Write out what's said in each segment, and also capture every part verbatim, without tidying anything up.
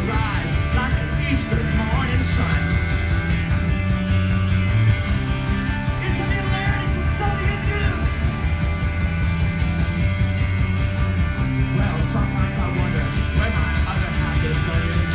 rise like an Eastern morning sun. It's something you learn, it's just something you do. Well, sometimes I wonder where my other half is, don't you?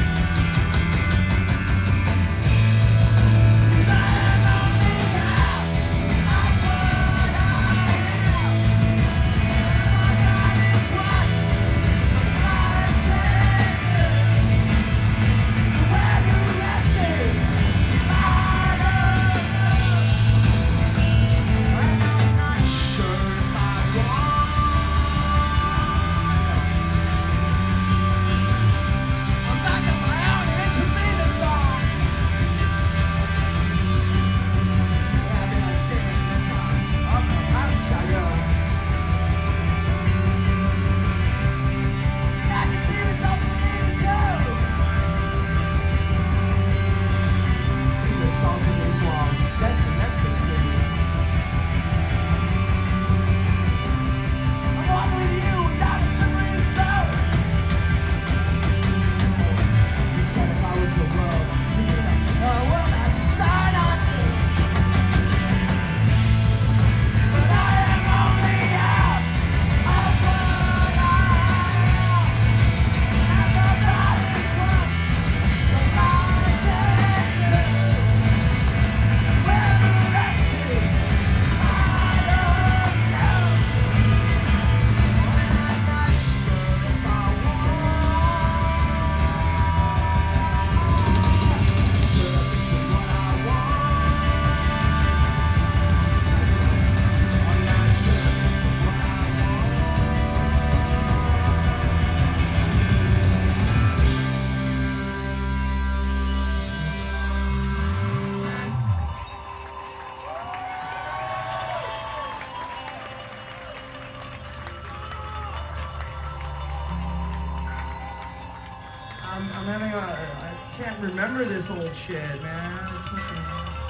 I'm, I'm having a, I can't remember this old shit, man. It's fucking,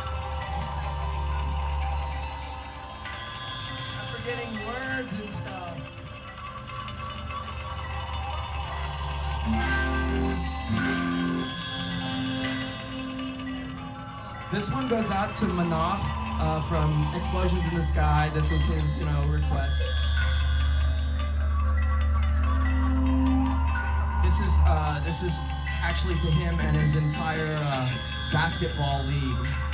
I'm forgetting words and stuff. This one goes out to Manoff uh, from Explosions in the Sky. This was his, you know, request. This is uh, this is actually to him and his entire uh, basketball league.